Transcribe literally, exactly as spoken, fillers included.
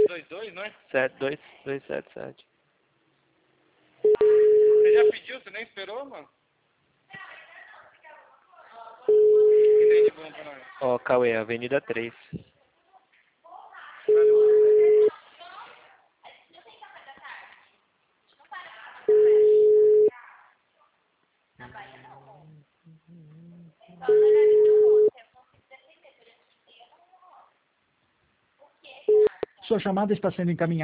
dois dois, não é? sete dois dois sete sete. Você já pediu? Você nem esperou, mano? O que tem de bom pra nós? Ó, Cauê, Avenida três. Sua chamada está sendo encaminhada.